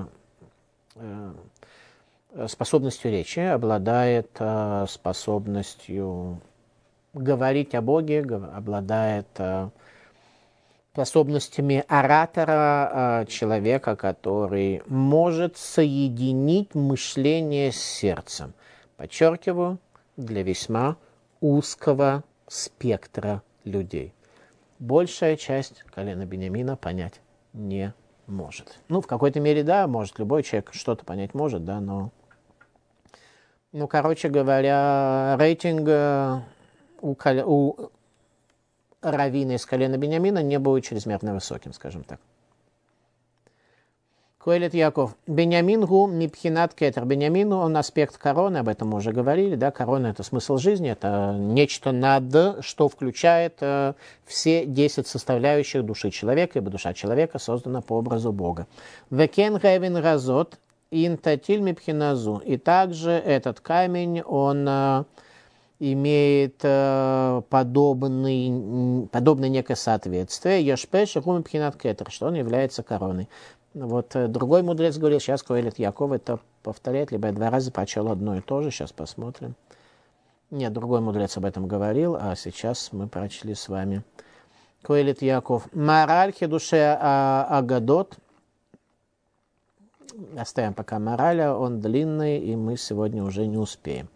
способностью речи, обладает способностью говорить о Боге, обладает способностями оратора, человека, который может соединить мышление с сердцем. Подчеркиваю, для весьма узкого спектра людей. Большая часть колена Биньямина понять не может. В какой-то мере, да, может, любой человек что-то понять может, да, но, короче говоря, рейтинг у раввина из колена Биньямина не будет чрезмерно высоким, скажем так. Коэлет Яков. Беньямин гу мипхинат кетер. Беньямин, он аспект короны, об этом мы уже говорили. Да? Корона – это смысл жизни, это нечто над, что включает все 10 составляющих души человека, ибо душа человека создана по образу Бога. Векен гевин разот интатиль мипхиназу. И также этот камень, он имеет подобное некое соответствие, ешпеш гу мипхинат кетер, что он является короной. Вот другой мудрец говорил, сейчас Коэлет Яков это повторяет, либо я 2 раза прочел одно и то же, сейчас посмотрим. Нет, другой мудрец об этом говорил, а сейчас мы прочли с вами. Коэлет Яков. Мораль хидуше агадот. Оставим пока мораля, он длинный, и мы сегодня уже не успеем.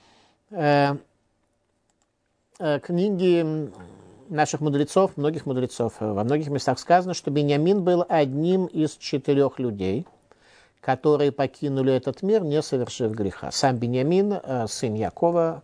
Книги наших мудрецов, многих мудрецов, во многих местах сказано, что Беньямин был одним из 4 людей, которые покинули этот мир, не совершив греха. Сам Беньямин, сын Якова,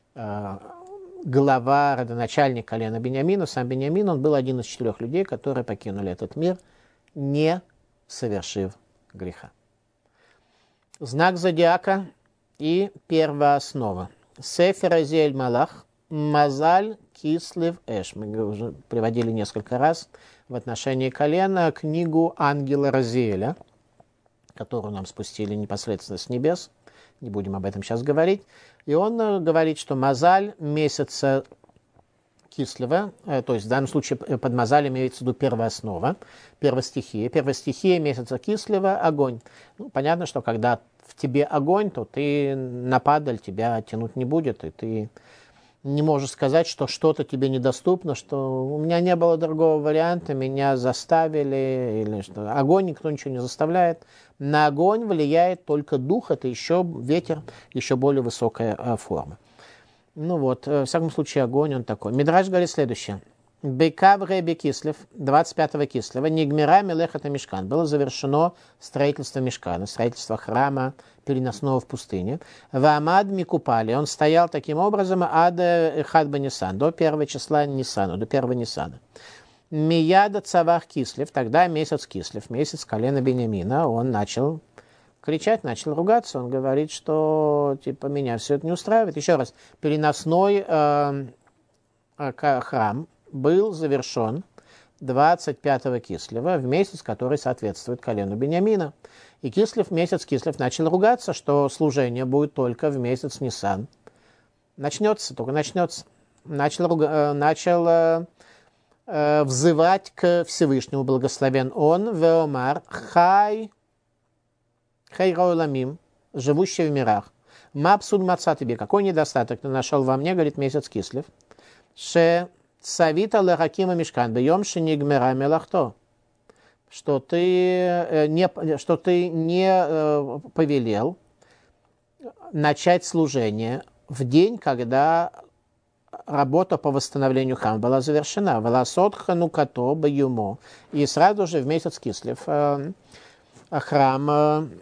глава, родоначальник колена Беньямина, сам Беньямин, он был один из 4 людей, которые покинули этот мир, не совершив греха. Знак зодиака и первооснова. Сефер Азиэль Малах, Мазаль Кислев Эш. Мы уже приводили несколько раз в отношении колена книгу ангела Разиэля, которую нам спустили непосредственно с небес. Не будем об этом сейчас говорить. И он говорит, что Мазаль месяца Кислева, то есть в данном случае под Мазаль имеется в виду первооснова, первостихия. Первостихия месяца Кислева – огонь. Ну, понятно, что когда в тебе огонь, то ты на падаль тебя тянуть не будет, и ты не можешь сказать, что что-то тебе недоступно, что у меня не было другого варианта, меня заставили, или что. Огонь никто ничего не заставляет. На огонь влияет только дух, это еще ветер, еще более высокая форма. Ну вот, в всяком случае, огонь он такой. Мидраш говорит следующее. Бекав Реби Кислев, 25-го Кислева, Нигмира Мелехата Мишкан. Было завершено строительство Мишкана, строительство храма переносного в пустыне. Вамад Микупали. Он стоял таким образом ад Хадба Нисан, до 1 числа Нисана, до 1 Нисана. Мияда Цавах Кислев, тогда месяц Кислев, месяц колена Беньямина, он начал кричать, начал ругаться. Он говорит, что типа меня все это не устраивает. Еще раз, переносной храм был завершен 25-го Кислева, в месяц, который соответствует колену Беньямина. И месяц Кислев начал ругаться, что служение будет только в месяц Нисан. Только начнется. Начал взывать к Всевышнему, благословен он, Веомар, Хай Роуламим, живущий в мирах. Мапсуд маца тебе, какой недостаток ты нашел во мне, говорит месяц Кислев. Савита лахакима мишкан бьем шинигмера мелахто, что ты не повелел начать служение в день, когда работа по восстановлению храма была завершена. Волосот ханукато баюмо. И сразу же в месяц Кислев храм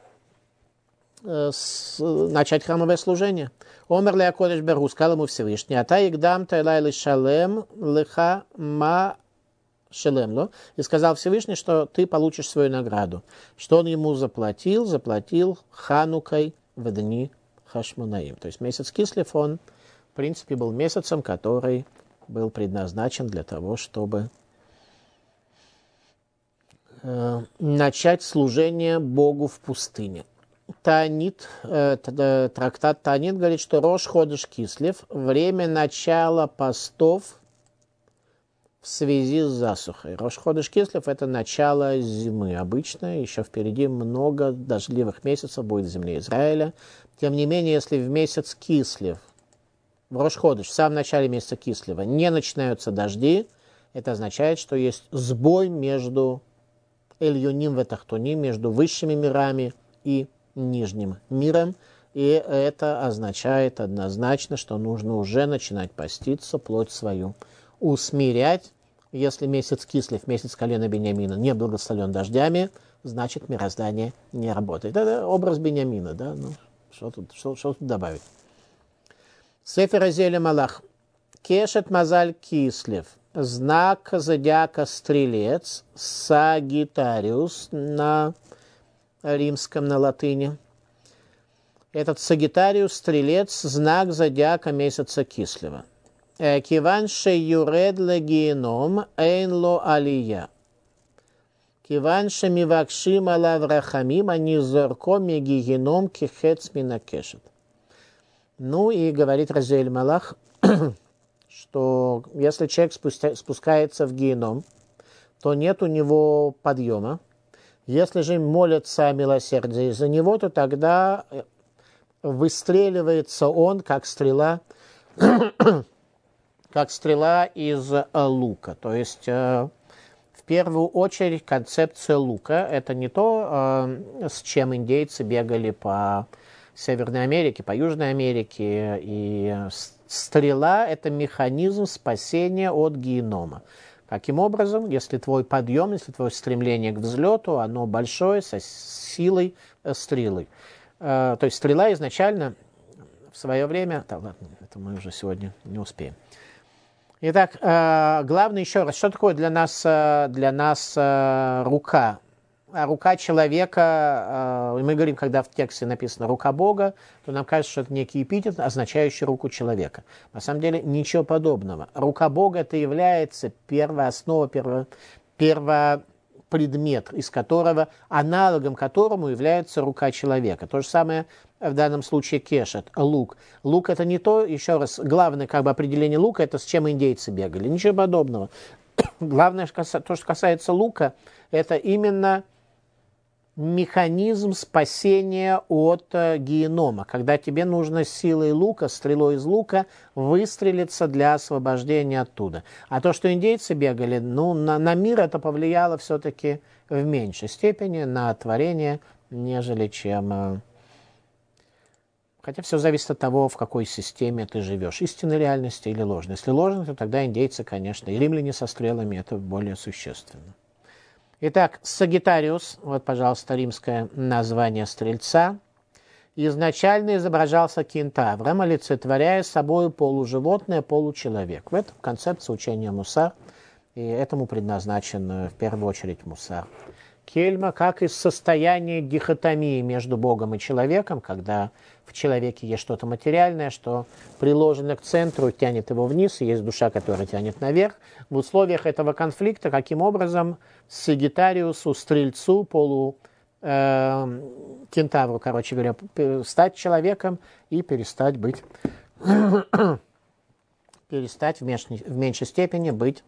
начать храмовое служение. Омер Леакодеш Беру, сказал ему Всевышний, ата игдам тайлай шалем леха ма шелемло, и сказал Всевышний, что ты получишь свою награду. Что он ему заплатил? Заплатил ханукой в дни Хашмонаим. То есть месяц Кислев, он, в принципе, был месяцем, который был предназначен для того, чтобы начать служение Богу в пустыне. Таанит, трактат Таанит говорит, что Рош Ходеш Кислев, время начала постов в связи с засухой. Рош Ходеш Кислев – это начало зимы. Обычно еще впереди много дождливых месяцев будет в земле Израиля. Тем не менее, если в месяц Кислев, в Рош Ходеш, в самом начале месяца Кислева, не начинаются дожди, это означает, что есть сбой между Эльюним ветахтоним, между высшими мирами и нижним миром, и это означает однозначно, что нужно уже начинать поститься, плоть свою усмирять. Если месяц Кислев, месяц колена Беньямина не благословен дождями, значит мироздание не работает. Это образ Беньямина, да? Ну, что тут добавить? Сефер Азиэль Малах. Кешет Мазаль Кислев. Знак зодиака Стрелец, Сагитариус на римском на латыни. Этот Сагитариус, стрелец, знак зодиака месяца Кислева. Киванше юред легеном эйнло алия. Киванше мивакшим алав рахамим, они зорко мегигеном кихец минакешет. Ну и говорит Разиэль Малах, что если человек спускается в геном, то нет у него подъема. Если же молятся о милосердии за него, то тогда выстреливается он, как стрела из лука. То есть, в первую очередь, концепция лука – это не то, с чем индейцы бегали по Северной Америке, по Южной Америке. И стрела – это механизм спасения от генома. Каким образом? Если твой подъем, если твое стремление к взлету, оно большое, со силой стрелы. То есть стрела изначально в свое время... Да, ладно, это мы уже сегодня не успеем. Итак, главное еще раз, что такое для нас рука? Рука человека, мы говорим, когда в тексте написано «рука Бога», то нам кажется, что это некий эпитет, означающий руку человека. На самом деле ничего подобного. Рука Бога – это является первооснова, первопредмет, из которого, аналогом которому является рука человека. То же самое в данном случае кешет, лук. Лук – это не то, еще раз, главное определение лука – это с чем индейцы бегали. Ничего подобного. Главное, то, что касается лука, это именно механизм спасения от генома, когда тебе нужно силой лука, стрелой из лука выстрелиться для освобождения оттуда. А то, что индейцы бегали, на мир это повлияло все-таки в меньшей степени на творение, нежели чем... Хотя все зависит от того, в какой системе ты живешь, истинной реальности или ложной. Если ложной, то тогда индейцы, конечно, и римляне со стрелами, это более существенно. Итак, Сагитариус, вот, пожалуйста, римское название стрельца, изначально изображался кентавром, олицетворяя собой полуживотное, получеловек. В этом концепция учения Мусар, и этому предназначен в первую очередь Мусар. Кельма, как из состояния дихотомии между Богом и человеком, когда в человеке есть что-то материальное, что приложено к центру, тянет его вниз, и есть душа, которая тянет наверх. В условиях этого конфликта, каким образом Сагитариусу, стрельцу, кентавру, короче говоря, стать человеком и перестать в меньшей степени быть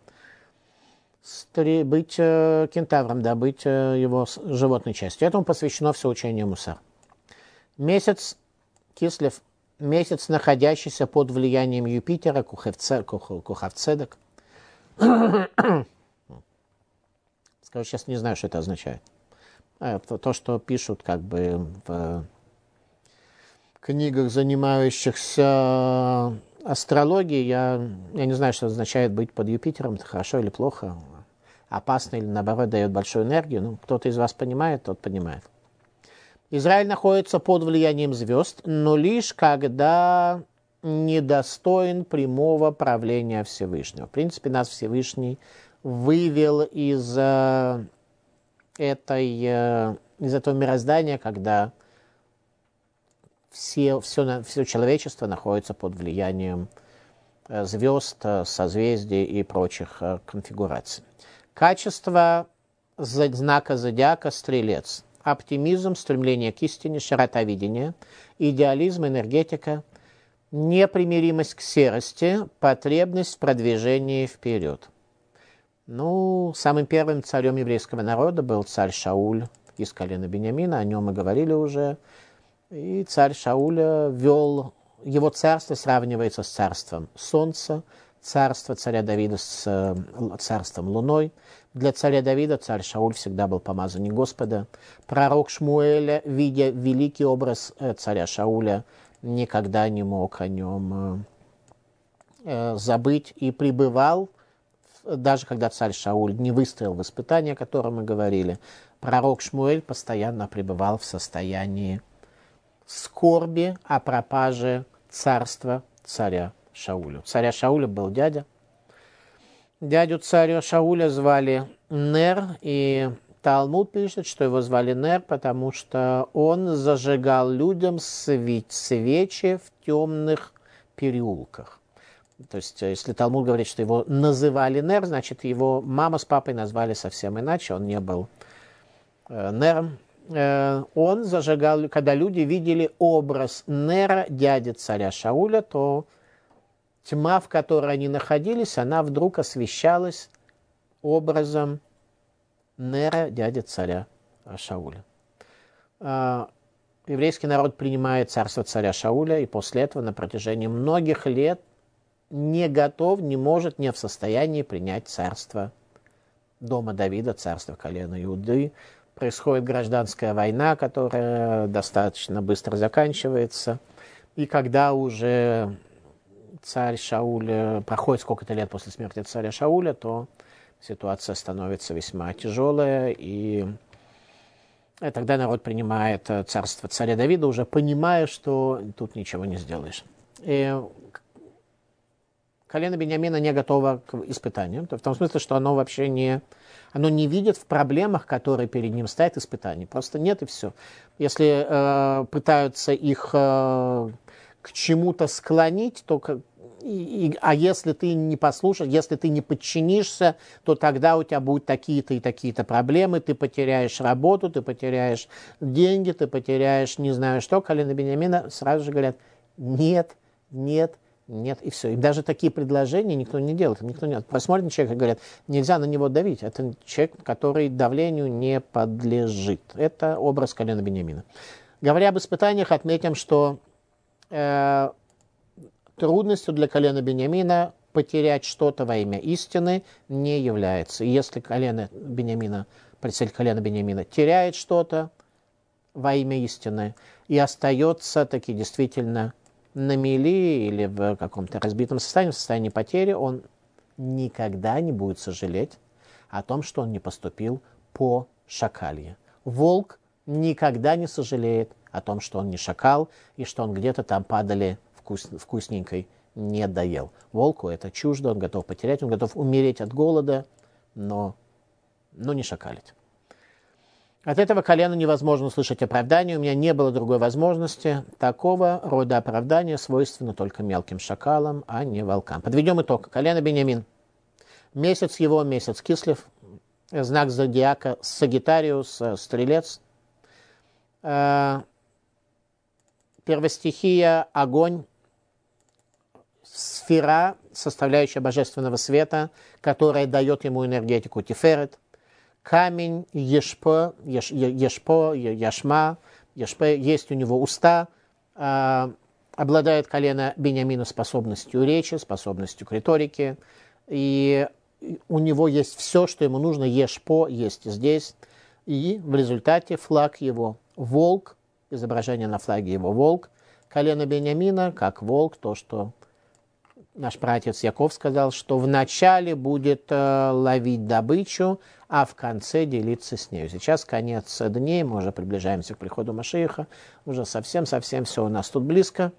кентавром, да, быть его животной частью. Этому посвящено все учение Мусар. Месяц Кислев, месяц, находящийся под влиянием Юпитера, Кухавцедек. Скажу, сейчас не знаю, что это означает. То, что пишут как бы в книгах, занимающихся астрологией, я не знаю, что означает быть под Юпитером, это хорошо или плохо, опасно или, наоборот, дает большую энергию. Ну, кто-то из вас понимает, тот понимает. Израиль находится под влиянием звезд, но лишь когда недостоин прямого правления Всевышнего. В принципе, нас Всевышний вывел из этого мироздания, когда все человечество находится под влиянием звезд, созвездий и прочих конфигураций. Качество знака зодиака – стрелец. Оптимизм, стремление к истине, широта видения, идеализм, энергетика, непримиримость к серости, потребность в продвижении вперед. Ну, самым первым царем еврейского народа был царь Шауль из колена Беньямина, о нем мы говорили уже. И царь Шауль его царство сравнивается с царством солнца, царство царя Давида с царством луной. Для царя Давида царь Шауль всегда был помазанник Господа. Пророк Шмуэля, видя великий образ царя Шауля, никогда не мог о нем забыть и пребывал, даже когда царь Шауль не выстоял в испытании, о котором мы говорили. Пророк Шмуэль постоянно пребывал в состоянии скорби о пропаже царства царя Шауля. Царя Шауля был дядя. Дядю царя Шауля звали Нер, и Талмуд пишет, что его звали Нер, потому что он зажигал людям свечи в темных переулках. То есть, если Талмуд говорит, что его называли Нер, значит, его мама с папой назвали совсем иначе, он не был Нером. Он зажигал, когда люди видели образ Нера, дяди царя Шауля, то тьма, в которой они находились, она вдруг освещалась образом Нера, дяди царя Шауля. Еврейский народ принимает царство царя Шауля, и после этого на протяжении многих лет не готов, не может, не в состоянии принять царство дома Давида, царство колена Иуды. Происходит гражданская война, которая достаточно быстро заканчивается. И когда уже царь Шауль, проходит сколько-то лет после смерти царя Шауля, то ситуация становится весьма тяжелая, и тогда народ принимает царство царя Давида, уже понимая, что тут ничего не сделаешь. И колено Биньямина не готово к испытаниям, в том смысле, что оно вообще оно не видит в проблемах, которые перед ним стоят, испытаний. Просто нет, и все. Если пытаются их к чему-то склонить, то а если ты не послушаешь, если ты не подчинишься, то тогда у тебя будут такие-то и такие-то проблемы, ты потеряешь работу, ты потеряешь деньги, ты потеряешь не знаю что. Колено Биньямина сразу же говорят: нет, нет, нет, и все. И даже такие предложения никто не делает. Никто не посмотрит на человека и говорят: нельзя на него давить. Это человек, который давлению не подлежит. Это образ колена Биньямина. Говоря об испытаниях, отметим, что трудностью для колена Биньямина потерять что-то во имя истины не является. И если представитель колена Биньямина теряет что-то во имя истины и остается таки действительно на мели или в каком-то разбитом состоянии, в состоянии потери, он никогда не будет сожалеть о том, что он не поступил по шакалье. Волк никогда не сожалеет о том, что он не шакал и что он где-то там падали вкусненькой не доел. Волку это чуждо, он готов потерять, он готов умереть от голода, но не шакалить. От этого колена невозможно услышать оправдание. У меня не было другой возможности. Такого рода оправдание свойственно только мелким шакалам, а не волкам. Подведем итог. Колено Биньямин. Месяц его, месяц Кислев. Знак зодиака Сагитариус, стрелец. Первостихия огонь. Сфера, составляющая божественного света, которая дает ему энергетику Тиферет. Камень Яшма, есть у него уста, обладает колено Биньямина способностью речи, способностью к риторике, и у него есть все, что ему нужно, Ешпо есть здесь, и в результате флаг его волк, изображение на флаге его волк, колено Биньямина как волк, то, что наш праотец Яков сказал, что вначале будет ловить добычу, а в конце делиться с нею. Сейчас конец дней, мы уже приближаемся к приходу Машиаха, уже совсем-совсем все у нас тут близко.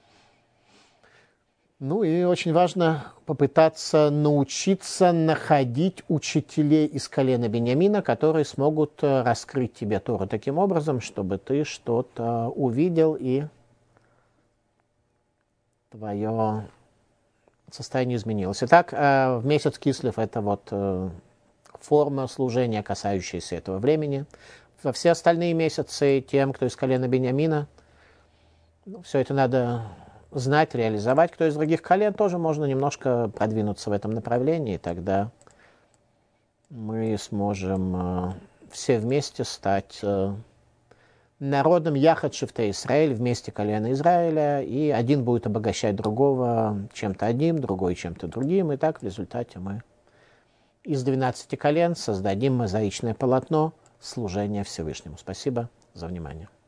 Ну и очень важно попытаться научиться находить учителей из колена Биньямина, которые смогут раскрыть тебе Тору таким образом, чтобы ты что-то увидел и твое состояние изменилось. Итак, в месяц Кислев это вот форма служения, касающаяся этого времени. Во все остальные месяцы тем, кто из колена Биньямина, все это надо знать, реализовать. Кто из других колен, тоже можно немножко продвинуться в этом направлении, и тогда мы сможем все вместе стать народом Яхад Шифтей Исраэль, вместе колена Израиля, и один будет обогащать другого чем-то одним, другой чем-то другим, и так в результате мы из 12 колен создадим мозаичное полотно служения Всевышнему. Спасибо за внимание.